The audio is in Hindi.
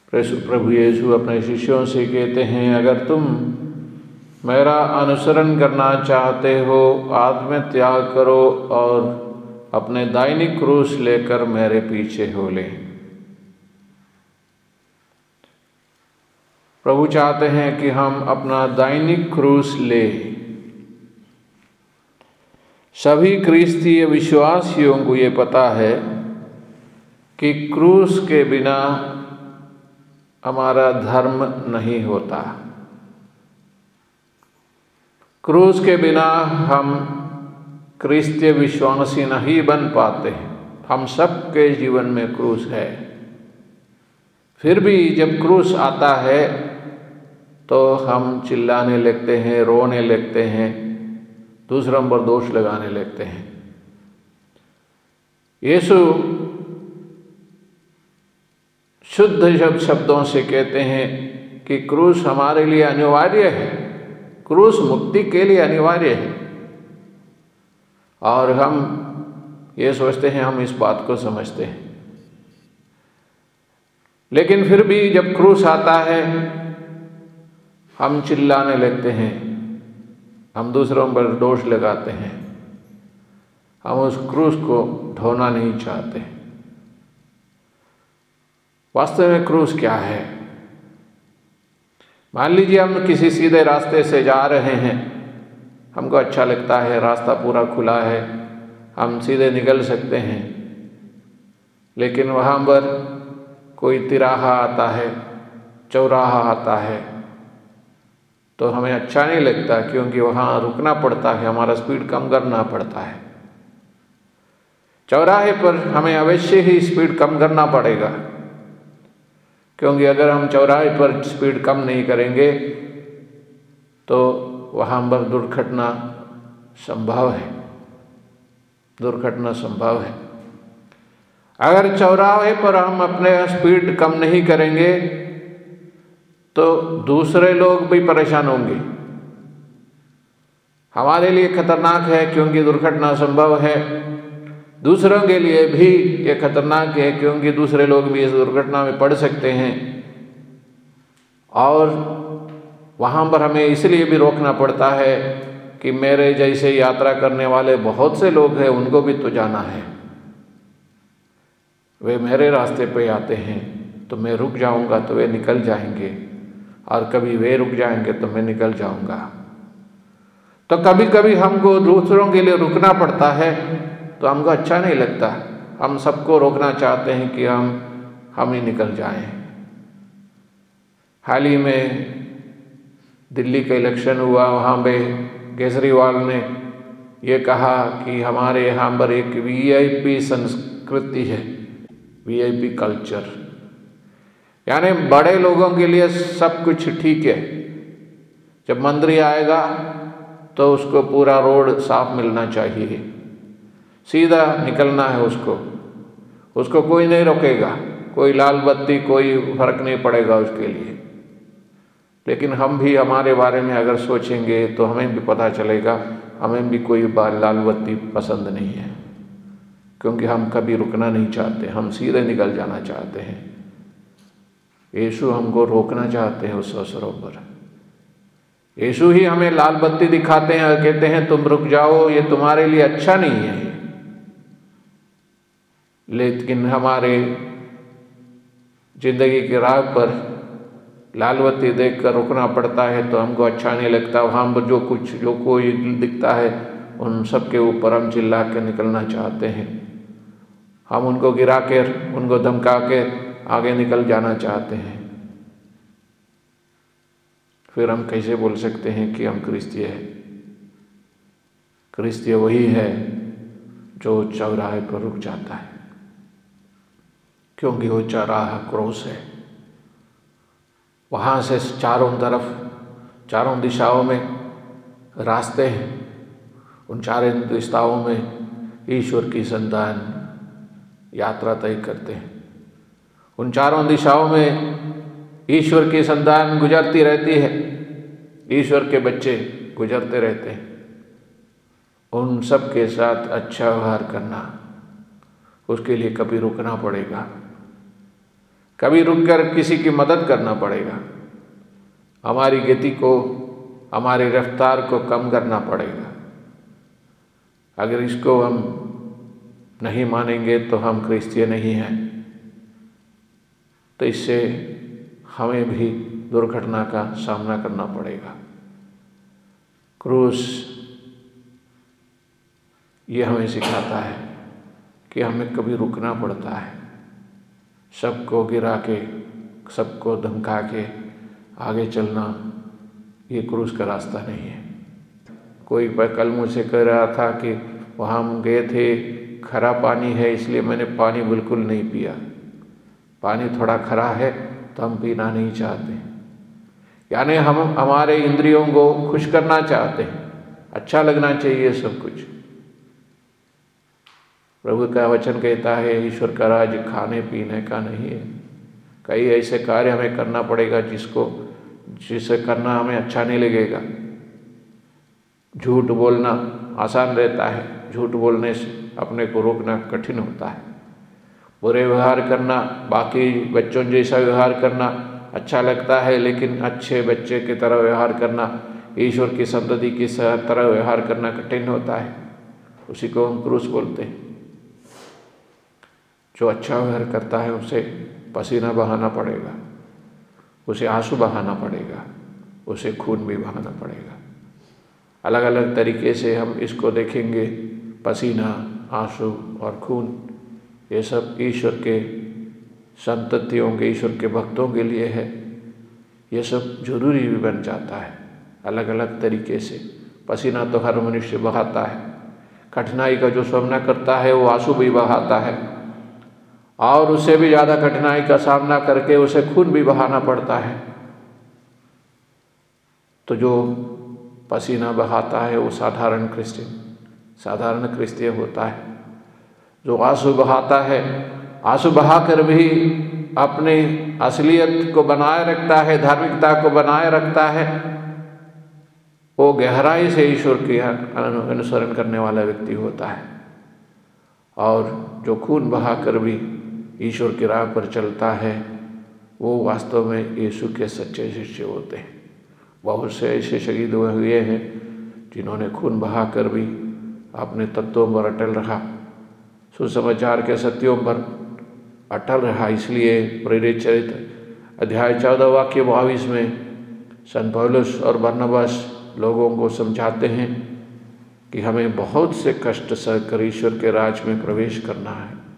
प्रभु यीशु अपने शिष्यों से कहते हैं, अगर तुम मेरा अनुसरण करना चाहते हो, आत्म त्याग करो और अपने दाहिनी क्रूस लेकर मेरे पीछे हो ले। प्रभु चाहते हैं कि हम अपना दाहिनी क्रूस ले। सभी क्रिस्तीय विश्वासियों को ये पता है कि क्रूस के बिना हमारा धर्म नहीं होता। क्रूस के बिना हम क्रिस्तीय विश्वासी नहीं बन पाते। हम सबके जीवन में क्रूस है। फिर भी जब क्रूस आता है तो हम चिल्लाने लगते हैं, रोने लगते हैं, दूसरों पर दोष लगाने लगते हैं। यीशु शुद्ध शब्दों से कहते हैं कि क्रूस हमारे लिए अनिवार्य है। क्रूस मुक्ति के लिए अनिवार्य है। और हम ये सोचते हैं, हम इस बात को समझते हैं। लेकिन फिर भी जब क्रूस आता है हम चिल्लाने लगते हैं, हम दूसरों पर दोष लगाते हैं, हम उस क्रूस को ढोना नहीं चाहते। वास्तव में क्रूस क्या है? मान लीजिए हम किसी सीधे रास्ते से जा रहे हैं, हमको अच्छा लगता है, रास्ता पूरा खुला है, हम सीधे निकल सकते हैं। लेकिन वहाँ पर कोई तिराहा आता है, चौराहा आता है, तो हमें अच्छा नहीं लगता, क्योंकि वहाँ रुकना पड़ता है, हमारा स्पीड कम करना पड़ता है। चौराहे पर हमें अवश्य ही स्पीड कम करना पड़ेगा, क्योंकि अगर हम चौराहे पर स्पीड कम नहीं करेंगे तो वहाँ पर दुर्घटना संभव है। दुर्घटना संभव है। अगर चौराहे पर हम अपने स्पीड कम नहीं करेंगे तो दूसरे लोग भी परेशान होंगे। हमारे लिए खतरनाक है क्योंकि दुर्घटना संभव है, दूसरों के लिए भी ये खतरनाक है क्योंकि दूसरे लोग भी इस दुर्घटना में पड़ सकते हैं। और वहाँ पर हमें इसलिए भी रोकना पड़ता है कि मेरे जैसे यात्रा करने वाले बहुत से लोग हैं, उनको भी तो जाना है। वे मेरे रास्ते पे आते हैं तो मैं रुक जाऊंगा तो वे निकल जाएंगे, और कभी वे रुक जाएंगे तो मैं निकल जाऊंगा। तो कभी कभी हमको दूसरों के लिए रुकना पड़ता है तो हमको अच्छा नहीं लगता। हम सबको रोकना चाहते हैं कि हम ही निकल जाएं। हाल ही में दिल्ली का इलेक्शन हुआ, वहाँ पे केजरीवाल ने ये कहा कि हमारे यहाँ पर एक वीआईपी संस्कृति है, वीआईपी कल्चर, यानी बड़े लोगों के लिए सब कुछ ठीक है। जब मंत्री आएगा तो उसको पूरा रोड साफ मिलना चाहिए, सीधा निकलना है उसको कोई नहीं रोकेगा, कोई लाल बत्ती, कोई फर्क नहीं पड़ेगा उसके लिए। लेकिन हम भी हमारे बारे में अगर सोचेंगे तो हमें भी पता चलेगा, हमें भी कोई लाल बत्ती पसंद नहीं है, क्योंकि हम कभी रुकना नहीं चाहते, हम सीधे निकल जाना चाहते हैं। यीशु हमको रोकना चाहते हैं उस अवसरों पर। यीशु ही हमें लाल बत्ती दिखाते हैं और कहते हैं तुम रुक जाओ, ये तुम्हारे लिए अच्छा नहीं है। लेकिन हमारे जिंदगी की राह पर लाल बत्ती देखकर रुकना पड़ता है तो हमको अच्छा नहीं लगता। वहाँ पर जो कोई दिखता है उन सब के ऊपर हम चिल्ला कर निकलना चाहते हैं। हम उनको गिरा कर, उनको धमका के आगे निकल जाना चाहते हैं। फिर हम कैसे बोल सकते हैं कि हम क्रिस्तीय हैं? क्रिस्तीय वही है जो चौराहे पर रुक जाता है, क्योंकि वो चौराहा क्रूस है। वहाँ से चारों तरफ, चारों दिशाओं में रास्ते हैं। उन चारों दिशाओं में ईश्वर की संतान यात्रा तय करते हैं। उन चारों दिशाओं में ईश्वर की संतान गुजरती रहती है, ईश्वर के बच्चे गुजरते रहते हैं। उन सब के साथ अच्छा व्यवहार करना, उसके लिए कभी रुकना पड़ेगा। कभी रुककर किसी की मदद करना पड़ेगा, हमारी गति को, हमारी रफ्तार को कम करना पड़ेगा। अगर इसको हम नहीं मानेंगे तो हम क्रिश्चियन नहीं हैं। तो इससे हमें भी दुर्घटना का सामना करना पड़ेगा। क्रूस ये हमें सिखाता है कि हमें कभी रुकना पड़ता है। सबको गिरा के, सबको धमका के आगे चलना ये क्रूस का रास्ता नहीं है। कोई कल मुझसे कह रहा था कि वहाँ हम गए थे, खरा पानी है इसलिए मैंने पानी बिल्कुल नहीं पिया। पानी थोड़ा खरा है तो हम पीना नहीं चाहते। यानी हम हमारे इंद्रियों को खुश करना चाहते हैं, अच्छा लगना चाहिए सब कुछ। प्रभु का वचन कहता है ईश्वर का राज खाने पीने का नहीं है। कई ऐसे कार्य हमें करना पड़ेगा जिसे करना हमें अच्छा नहीं लगेगा। झूठ बोलना आसान रहता है, झूठ बोलने से अपने को रोकना कठिन होता है। बुरे व्यवहार करना, बाकी बच्चों जैसा व्यवहार करना अच्छा लगता है, लेकिन अच्छे बच्चे की तरह व्यवहार करना, ईश्वर की संतति की तरह व्यवहार करना कठिन होता है। उसी को हम क्रूस बोलते हैं। जो अच्छा व्यवहार करता है उसे पसीना बहाना पड़ेगा, उसे आंसू बहाना पड़ेगा, उसे खून भी बहाना पड़ेगा। अलग अलग तरीके से हम इसको देखेंगे। पसीना, आंसू और खून, ये सब ईश्वर के संततियों के, ईश्वर के भक्तों के लिए है। ये सब जरूरी भी बन जाता है अलग अलग तरीके से। पसीना तो हर मनुष्य बहाता है। कठिनाई का जो सामना करता है वो आंसू भी बहाता है, और उससे भी ज़्यादा कठिनाई का सामना करके उसे खून भी बहाना पड़ता है। तो जो पसीना बहाता है वो साधारण क्रिश्चियन होता है। जो आंसू बहाता है, आंसू बहाकर भी अपने असलियत को बनाए रखता है, धार्मिकता को बनाए रखता है, वो गहराई से ईश्वर के अनुसरण करने वाला व्यक्ति होता है। और जो खून बहाकर भी ईश्वर की राह पर चलता है वो वास्तव में यीशु के सच्चे शिष्य होते हैं। बहुत से ऐसे शहीद हुए हैं जिन्होंने खून बहाकर भी अपने तत्वों पर अटल रहा, सुसमाचार के सत्यों पर अटल रहा। इसलिए प्रेरित चरित्र अध्याय 14 वाक्य 22 में संत पौलुस और बरनबास लोगों को समझाते हैं कि हमें बहुत से कष्ट सहकर ईश्वर के राज में प्रवेश करना है।